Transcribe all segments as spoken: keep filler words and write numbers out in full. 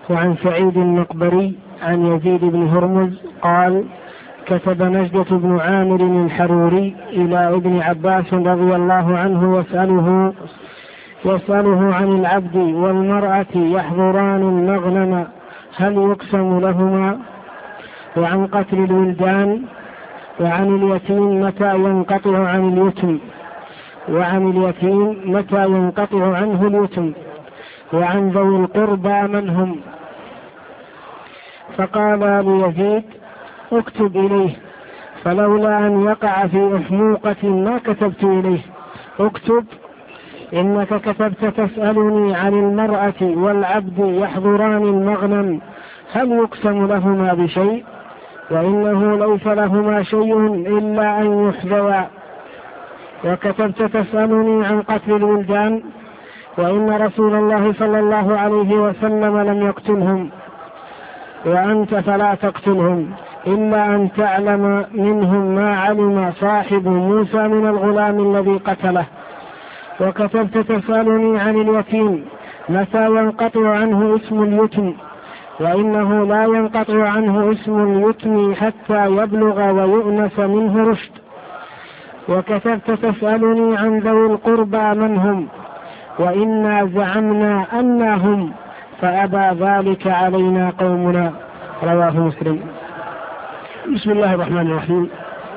وعن سعيد المقبري عن يزيد بن هرمز قال: كتب نجدة بن عامر الحروري إلى ابن عباس رضي الله عنه يسأله, يسأله عن العبد والمرأة يحضران المغنم هل يقسم لهما، وعن قتل الولدان، وعن اليتيم متى ينقطع عن اليتم وعن اليتيم متى ينقطع عنه اليتم وعن ذوي القربى من هم. فقال ليزيد: اكتب إليه، فلولا أن يقع في أحموقة ما كتبت إليه. اكتب: إنك كتبت تسألني عن المرأة والعبد يحضران المغنم هل يقسم لهما بشيء، وإنه ليس لهما شيء إلا أن يحذوا. وكتبت تسألني عن قتل الولدان، وإن رسول الله صلى الله عليه وسلم لم يقتلهم، وأنت فلا تقتلهم إلا أن تعلم منهم ما علم صاحب موسى من الغلام الذي قتله. وكتبت تسألني عن اليتيم متى ينقطع عنه اسم اليتم، وإنه لا ينقطع عنه اسم اليتم حتى يبلغ ويؤنس منه رشد. وكتبت تسألني عن ذوي القربى من هم، وإنا زعمنا أنهم فأبى ذلك علينا قومنا. رواه مسلم. بسم الله الرحمن الرحيم.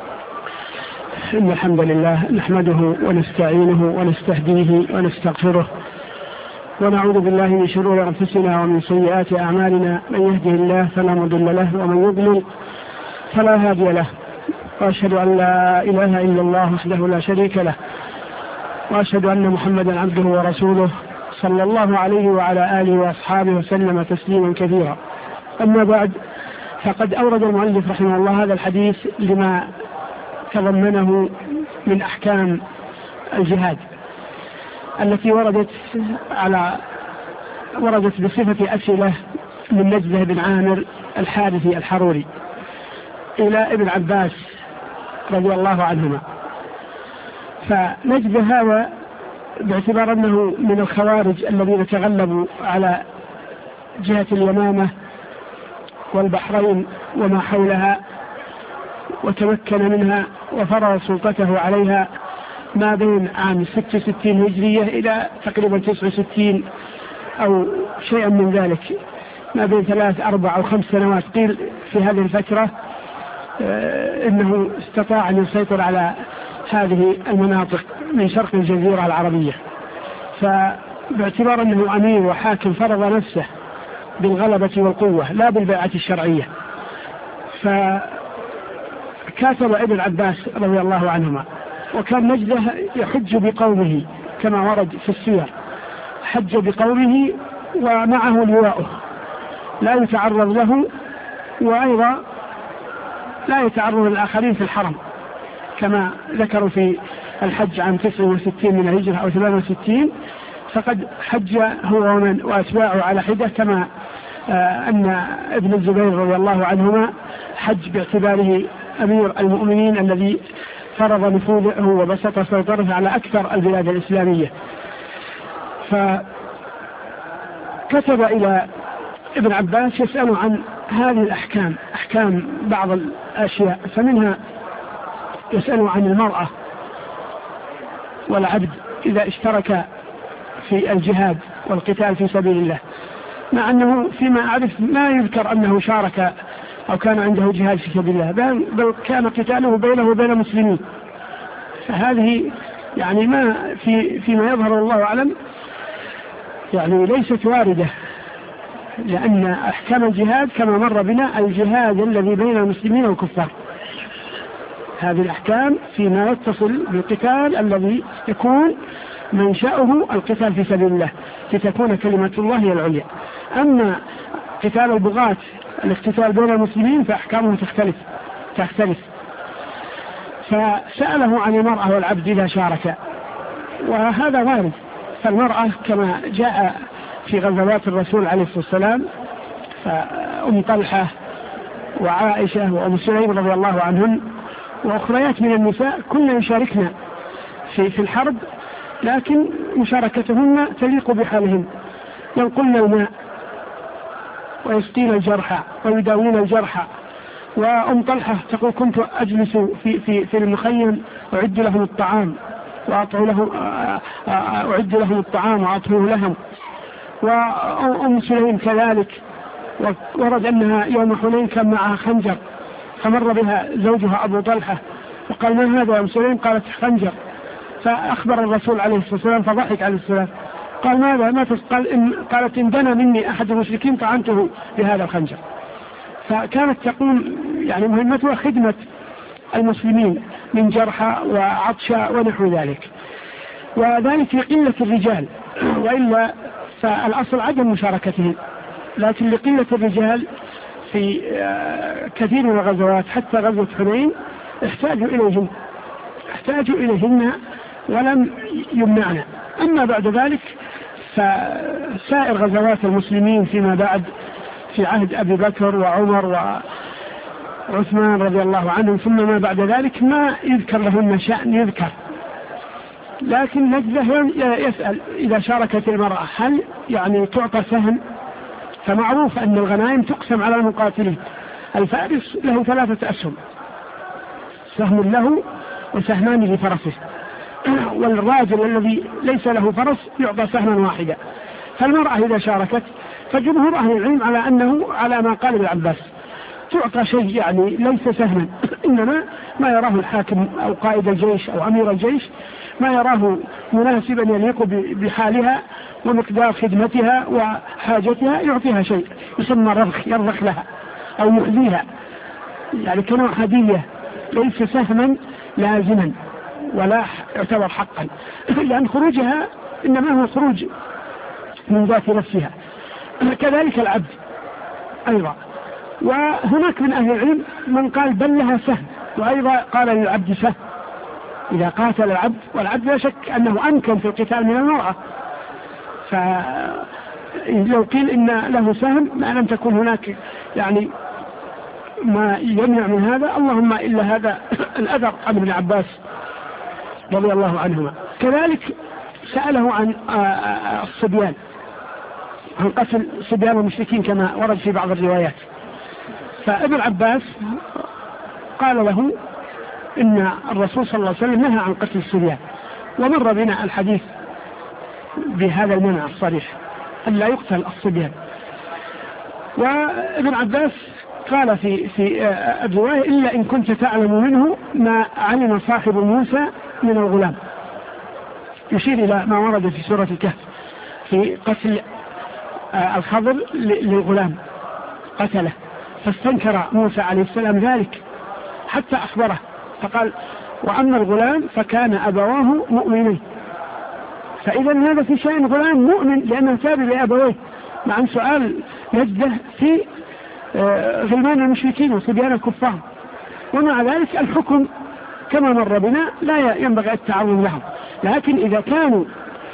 إن الحمد لله نحمده ونستعينه ونستهديه ونستغفره، ونعوذ بالله من شرور أنفسنا ومن سيئات أعمالنا، من يهده الله فلا مضل له ومن يضلل فلا هادي له، وأشهد أن لا إله إلا الله وحده لا شريك له، وأشهد أن محمدا عبده ورسوله صلى الله عليه وعلى آله وأصحابه وسلم تسليما كثيرا. أما بعد، فقد أورد المؤلف رحمه الله هذا الحديث لما تضمنه من أحكام الجهاد التي وردت على وردت بصفة أسئلة من نجدة بن عامر الحارثي الحروري إلى ابن عباس رضي الله عنهما. فنجد هذا باعتبار أنه من الخوارج الذين تغلبوا على جهة اليمامة والبحرين وما حولها، وتمكن منها وفرض سلطته عليها ما بين عام ستة وستين هجرية إلى تقريبا تسعة وستين أو شيئا من ذلك، ما بين ثلاث أربع أو خمس سنوات. قيل في هذه الفترة إنه استطاع أن يسيطر على هذه المناطق من شرق الجزيرة العربية. فباعتبار أنه أمير وحاكم فرض نفسه بالغلبة والقوة لا بالبيعة الشرعية، فكاتب ابن عباس رضي الله عنهما. وكان نجده يحج بقومه كما ورد في السير، حج بقومه ومعه لواءه لا يتعرض له، وأيضا لا يتعرض للآخرين في الحرم كما ذكروا في الحج عام تسعة وستين من الهجرة أو ثمانية وستين، فقد حج هو ومن وأتباعه على حدة، كما أن ابن الزبير رضي الله عنهما حج باعتباره أمير المؤمنين الذي فرض نفوذه وبسط سيطرته على أكثر البلاد الإسلامية. فكتب إلى ابن عباس يسأل عن هذه الأحكام، أحكام بعض الأشياء، فمنها يسأل عن المرأة والعبد إذا اشترك في الجهاد والقتال في سبيل الله، مع أنه فيما أعرف ما يذكر أنه شارك أو كان عنده جهاد في سبيل الله، بل كان قتاله بينه وبين المسلمين. فهذه يعني ما في فيما يظهر الله أعلم يعني ليست واردة، لأن أحكام الجهاد كما مر بنا الجهاد الذي بين المسلمين والكفار. هذه الأحكام فيما يتصل بالقتال الذي يكون منشأه القتال في سبيل الله لتكون كلمة الله هي العليا. أما قتال البغاة الاقتتال بين المسلمين فأحكامه تختلف تختلف فسأله عن المرأة والعبد إذا شارك، وهذا وارد. فالمرأة كما جاء في غزوات الرسول عليه الصلاة والسلام، فأم طلحة وعائشة وأم سليم رضي الله عنهن وأخريات من النساء كنا يشاركنا في في الحرب، لكن مشاركتهن تليق بحالهن، ينقلن الماء ويسقين الجرحى ويداوين الجرحى. وأم طلحة تقول كنت أجلس في, في, في المخيم أعد لهم الطعام وأطعو لهم أعد لهم الطعام وأطعوه لهم. وأم سليم كذلك، ورد أنها يوم حنين كان معها خنجر فمر بها زوجها أبو طلحة وقال من هذا يا أم سليم؟ قالت خنجر. فأخبر الرسول عليه الصلاة والسلام فضحك عليه السلام قال ماذا؟ ما قال إن قالت إن دنا مني أحد المشركين طعنته بهذا الخنجر. فكانت تقول يعني مهمتها خدمة المسلمين من جرحى وعطشى ونحو ذلك، وذلك لقلة الرجال، وإلا فالأصل عدم مشاركتهم، لكن لقلة الرجال في كثير من الغزوات حتى غزوة حنين احتاجوا إليهم احتاجوا إليهن ولم يمنعنا. أما بعد ذلك فسائر غزوات المسلمين فيما بعد في عهد أبي بكر وعمر وعثمان رضي الله عنهم ثم ما بعد ذلك ما يذكر لهن شأن يذكر. لكن نجده يسأل إذا شاركت المرأة هل يعني تعطى سهم؟ فمعروف أن الغنائم تقسم على المقاتلين. الفارس له ثلاثة أسهم، سهم له وسهمان لفرسه، والراجل الذي ليس له فرس يعطى سهما واحدا. فالمرأة إذا شاركت فجمهور أهل العلم على أنه على ما قال ابن عباس تعطى شيء يعني ليس سهما، إنما ما يراه الحاكم أو قائد الجيش أو أمير الجيش ما يراه مناسبا يليق بحالها ومقدار خدمتها وحاجتها يعطيها شيء يسمى رضخ، يرضخ لها أو يحذيها، يعني كنوع هدية ليس سهما لازما ولا يعتبر حقا، لأن خروجها إنما هو خروج من ذات نفسها. كذلك العبد أيضا. وهناك من أهل العلم من قال بل لها سهم، وأيضا قال للعبد سهم إذا قاتل العبد، والعبد لا شك أنه أمكن في القتال من المرأة، فلو قيل إن له سهم ما لم تكن هناك يعني ما يمنع من هذا، اللهم إلا هذا الأثر عن ابن عباس رضي الله عنهما. كذلك سأله عن الصبيان، عن قتل صبيان المشركين كما ورد في بعض الروايات، فابن عباس قال له إن الرسول صلى الله عليه وسلم نهى عن قتل الصبيان، ومر بنا الحديث بهذا المنع الصريح أن لا يقتل الصبيان. وابن عباس قال في في الرواية إلا إن كنت تعلم منه ما علم صاحب موسى من الغلام، يشير إلى ما ورد في سورة الكهف في قتل الخضر للغلام قتله، فاستنكر موسى عليه السلام ذلك حتى أخبره فقال وأما الغلام فكان أبواه مؤمنين. فإذا هذا في شأن غلام مؤمن لأنه تابع لأبويه، مع أن سؤال نجده في غلمان المشركين وصبيان الكفار، ومع ذلك الحكم كما مر بنا لا ينبغي التعرض لهم. لكن إذا كانوا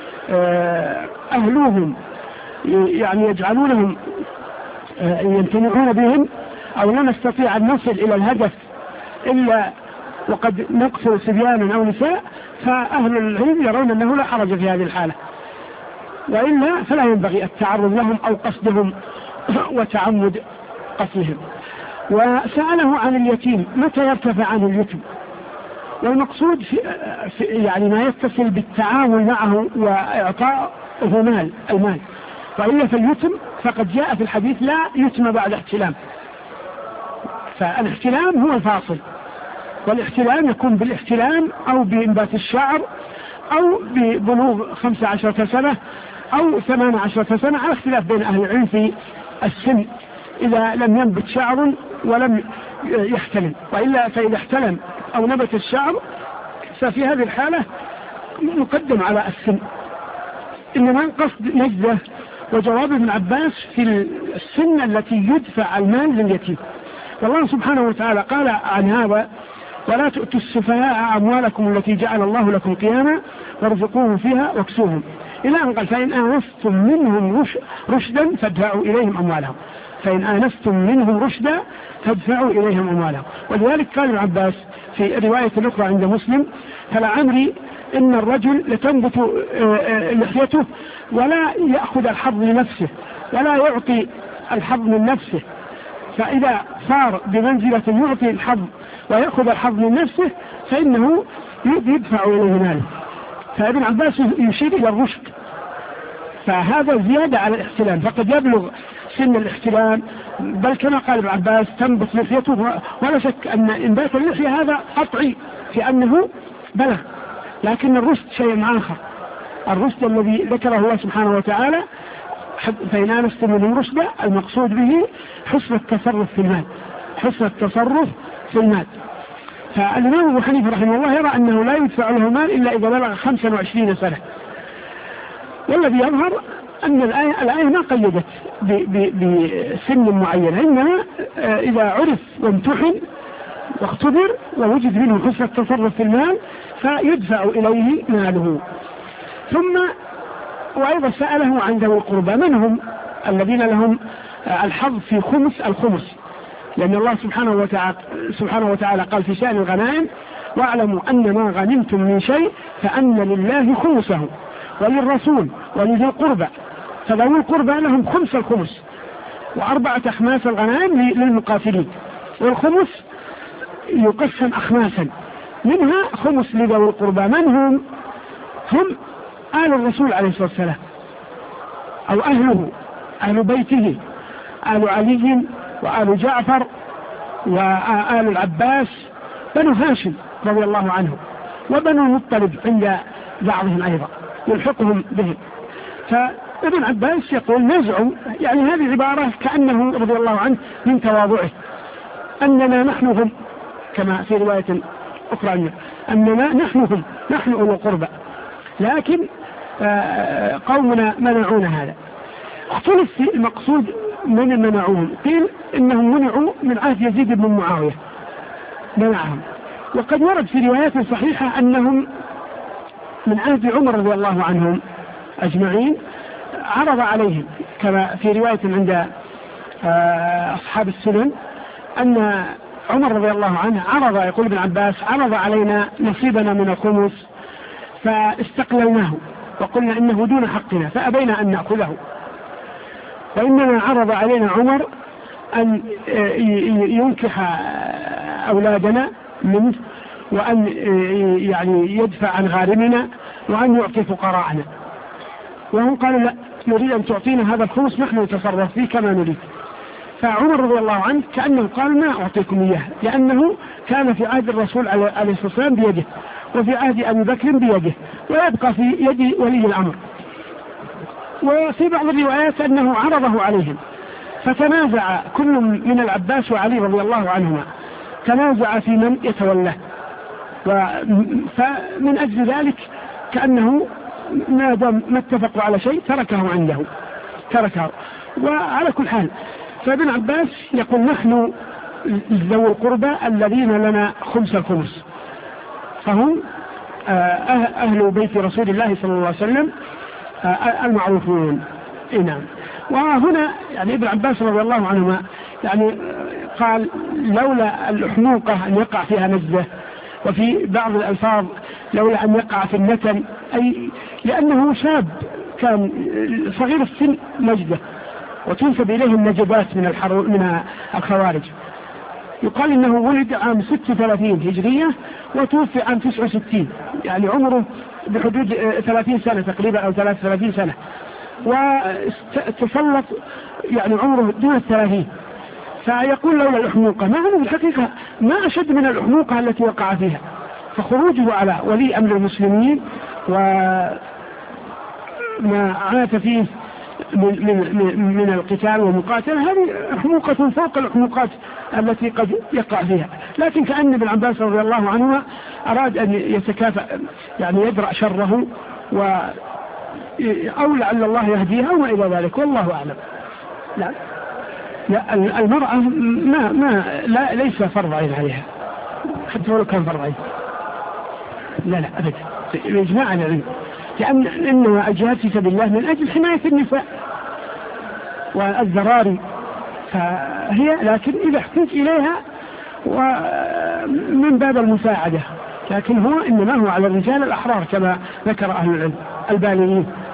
أهلوهم يعني يجعلونهم يمتنعون بهم أو لا نستطيع أن نصل إلى الهدف إلا وقد نقتل صبيانا أو نساء، فأهل العلم يرون أنه لا حرج في هذه الحالة، وإلا فلا ينبغي التعرض لهم أو قصدهم وتعمد قتلهم. وسأله عن اليتيم متى يرتفع عنه اليتم، والمقصود في في يعني ما يتصل بالتعامل معه وإعطاءه مال المال، وإلا فاليتم فقد جاء في الحديث لا يتم بعد احتلام، فالاحتلام هو الفاصل، والاحتلام يكون بالاحتلام أو بإنبات الشعر أو ببلوغ خمسة عشرة سنة أو ثمانية عشرة سنة، على اختلاف بين أهل العلم في السن إذا لم ينبت شعر ولم يحتلم، وإلا فإذا احتلم أو نبت الشعر ففي هذه الحالة مقدم على السن. إنما قصد نجده وجواب ابن عباس في السن التي يدفع المال لليتيم. والله سبحانه وتعالى قال عن هذا ولا تؤتوا السفهاء أموالكم التي جعل الله لكم قياما وارزقوهم فيها واكسوهم، إلى أن قال فإن آنستم منهم رشدا فادفعوا إليهم أموالهم، فإن آنستم منهم رشدا فادفعوا إليهم أموالهم. ولذلك قال ابن عباس في رواية الأخرى عند مسلم فلعمري إن الرجل لتنبت لحيته ولا يأخذ الحظ لنفسه ولا يعطي الحظ من نفسه، فإذا صار بمنزلة يعطي الحظ ويأخذ الحظ من نفسه فإنه يدفع إليه ماله. فابن عباس يشير إلى الرشد، فهذا زيادة على الاحتلام، فقد يبلغ سن الاحتلام، بل كما قال ابن عباس تنبت لحيته، ولا شك أن إنبات اللحية هذا قطعي في أنه بلغ، لكن الرشد شيء آخر. الرشد الذي ذكره الله سبحانه وتعالى فإن آنستم منهم رشدا، المقصود به حسن التصرف في المال، حسن التصرف في المال. فالإمام أبو حنيفة رحمه الله يرى أنه لا يدفع له مال إلا إذا بلغ خمسة وعشرين سنة، والذي يظهر أن الآية, الآية ما قيدت بسن معينة، إنما إذا عرف وامتحن واختبر ووجد منه حسن التصرف في المال فيدفع إليه ماله. ثم وأيضا سأله عن ذوي القربى من هم الذين لهم الحظ في خمس الخمس، لأن الله سبحانه وتعالى, سبحانه وتعالى قال في شأن الغنائم واعلموا أن ما غنمتم من شيء فأن لله خمسه وللرسول ولذي القربى، فذوي القربى لهم خمس الخمس، وأربعة أخماس الغنائم للمقاتلين، والخمس يقسم أخماسا، منها خمس لذوي القربى. من هم؟ هم آل الرسول عليه الصلاة والسلام أو أهله، أهل بيته، آل علي وآل جعفر وآل العباس، بنو هاشم رضي الله عنه، وبنو المطلب عند بعضهم أيضا يلحقهم بهم. فابن عباس يقول نزعم، يعني هذه عبارة كأنه رضي الله عنه من تواضعه، أننا نحن هم، كما في رواية أخرى عنه أننا نحن هم، نحن أولو القربى، لكن قومنا منعونا هذا. اختلف في المقصود من منعوهم، قيل إنهم منعوا من عهد يزيد بن معاوية منعهم، وقد ورد في روايات صحيحة أنهم من عهد عمر رضي الله عنهم أجمعين عرض عليهم، كما في رواية عند أصحاب السنن أن عمر رضي الله عنه عرض، يقول ابن عباس عرض علينا نصيبنا من الخمس فاستقللناه وقلنا إنه دون حقنا فأبينا أن نأخذه، وإنما عرض علينا عمر أن ينكح أولادنا منه، وأن يعني يدفع عن غارمنا، وأن يعطي فقراءنا، وهم قالوا لا، نريد أن تعطينا هذا الخمس نحن نتصرف فيه كما نريد. فعمر رضي الله عنه كأنه قال ما أعطيكم إياه، لأنه كان في عهد الرسول عليه الصلاة والسلام بيده، وفي عهد أبي بكر بيده، ويبقى في يد ولي الأمر. وفي بعض الروايات أنه عرضه عليهم، فتنازع كل من العباس وعلي رضي الله عنهما، تنازع في من يتولاه، فمن أجل ذلك كأنه ما دام ما اتفقوا على شيء تركه عنده تركه. وعلى كل حال فابن عباس يقول نحن ذوي القربى الذين لنا خمس الخمس، فهم أهل بيت رسول الله صلى الله عليه وسلم المعروفون. نعم. وهنا يعني ابن عباس رضي الله عنهما يعني قال لولا الحموقة أن يقع فيها نزة، وفي بعض الألفاظ لولا أن يقع في النتن، أي لأنه شاب كان صغير السن نجدة، وتنسب إليه النجبات من من الخوارج. يقال إنه ولد عام ستة وثلاثين هجرية وتوفي عام تسعة وستين، يعني عمره بحدود ثلاثين سنة تقريبا أو ثلاثة وثلاثين سنة، وتسلط يعني عمره دون الثلاثين. فيقول لولا الحموقة، مع أنه الحقيقة ما أشد من الحموقة التي وقع فيها، فخروجه على ولي أمر المسلمين وما عاث فيه من, من, من القتال والمقاتلة، هذه حموقة فوق الحموقات التي قد يقع فيها. لكن كأن ابن عباس رضي الله عنهما أراد أن يتكافأ يعني يدرأ شره، و أو لعل الله يهديها وما إلى ذلك، والله أعلم. لا, لا المرأة ما ما لا ليس فرض عين عليها حتى ولو كان فرض عين، لا لا أبدا الإجماع على العلم، لأن إنما الجهاد في سبيل الله من أجل حماية النساء والذراري، فهي لكن إذا احتاج إليها ومن باب المساعدة، لكن هو إنما هو على الرجال الأحرار كما ذكر أهل العلم البالغين.